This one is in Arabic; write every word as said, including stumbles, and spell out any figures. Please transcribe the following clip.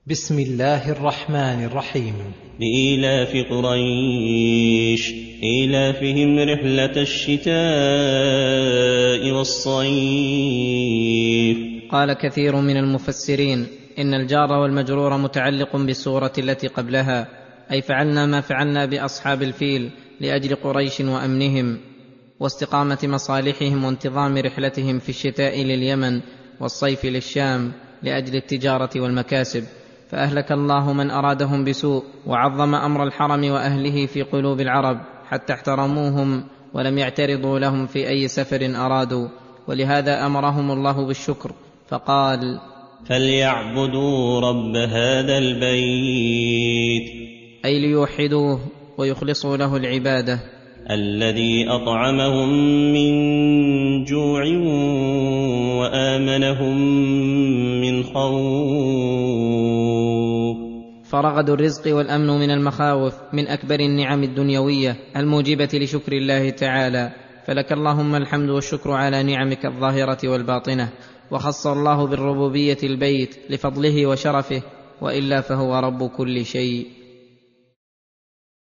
بسم الله الرحمن الرحيم. لإيلاف قريش إيلافهم رحلة الشتاء والصيف. قال كثير من المفسرين إن الجار والمجرور متعلق بالسورة التي قبلها، أي فعلنا ما فعلنا بأصحاب الفيل لأجل قريش وأمنهم واستقامة مصالحهم وانتظام رحلتهم في الشتاء لليمن والصيف للشام لأجل التجارة والمكاسب، فأهلك الله من أرادهم بسوء وعظم أمر الحرم وأهله في قلوب العرب حتى احترموهم ولم يعترضوا لهم في أي سفر أرادوا، ولهذا أمرهم الله بالشكر فقال: فليعبدوا رب هذا البيت، أي ليوحدوه ويخلصوا له العبادة، الذي أطعمهم من جوع وآمنهم من خوف. فرغد الرزق والأمن من المخاوف من أكبر النعم الدنيوية الموجبة لشكر الله تعالى، فلك اللهم الحمد والشكر على نعمك الظاهرة والباطنة. وخص الله بالربوبية البيت لفضله وشرفه، وإلا فهو رب كل شيء.